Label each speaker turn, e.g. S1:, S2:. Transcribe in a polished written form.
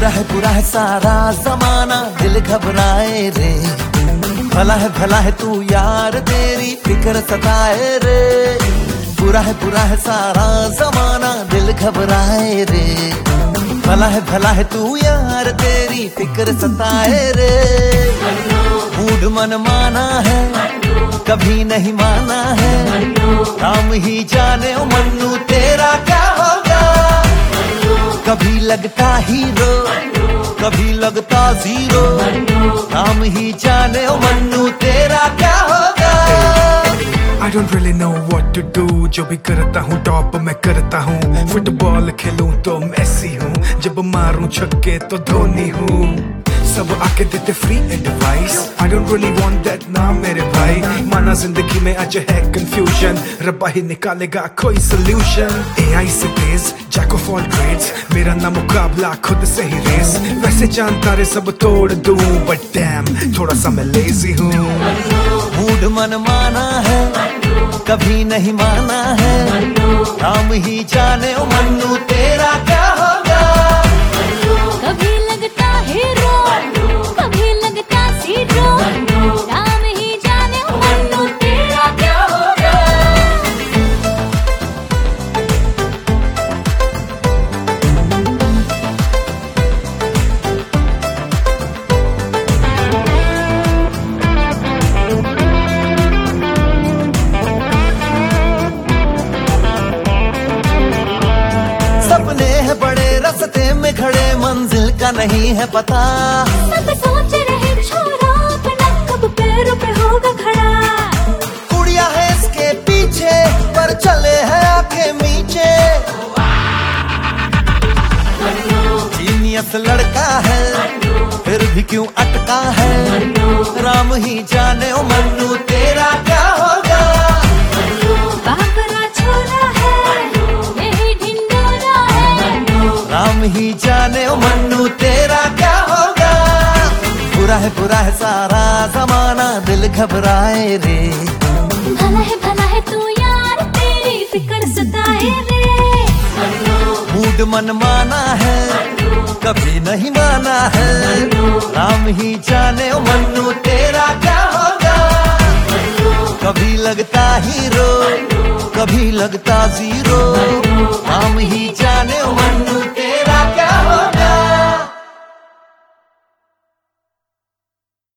S1: बुरा है सारा जमाना, दिल घबराए रे। भला है तू यार, तेरी फिक्र सताए रे। बुरा है सारा जमाना, दिल घबराए रे। भला है तू यार, तेरी फिक्र सताए रे। मूड मन माना है, कभी नहीं माना है। राम ही जाने ओ मन्नू तेरा क्या होगा। कभी लगता हीरो, कभी लगता जीरो। राम ही जाने ओ मन्नू तेरा क्या होगा।
S2: I don't really know what to do, जो भी करता हूँ टॉप मैं करता हूँ। फुटबॉल खेलूं तो मेसी हूँ, जब मारूं छक्के तो धोनी हूँ। सब आके देते free advice, I don't really want that ना मेरे भाई। माना जिंदगी में आज है कंफ्यूजन, रब्बा ही निकालेगा कोई सोल्यूशन। AI से तेज जैक ऑफ ऑल ट्रेड्स, मेरा ना मुकाबला खुद से ही रेस। वैसे जानता रे सब तोड़ दूं, बट डैम थोड़ा सा मैं लेजी हूँ।
S1: मूड मन माना है, कभी नहीं माना है। राम ही जाने ओ मन्नू तेरा क्या होगा।
S3: कभी लगता हीरो, कभी लगता जीरो। राम ही जाने ओ मन्नू तेरा क्या होगा।
S1: सपने हैं बड़े, रास्ते में खड़े, मंजिल का नहीं है पता।
S3: सब सोच रहे छोरा अपना, कब पैरों पे होगा खड़ा।
S1: कुड़िया है इसके पीछे, पर चले हैं आके नीचे। जीनियस लड़का है, फिर भी क्यों अटका है। राम ही जाने ओ मन्नू तेरा क्या होगा।
S3: बाबरा छोरा है, यही ढिंडोरा है।
S1: राम ही जाने ओ मन्नू तेरा क्या होगा। बुरा है सारा जमाना, दिल घबराए रे।
S3: भला है तू यार, तेरी फिक्र सताए रे।
S1: मूड मन माना है, कभी नहीं माना है। राम ही जाने ओ मन्नू तेरा क्या होगा। कभी लगता हीरो, कभी लगता जीरो। राम ही जाने ओ मन्नू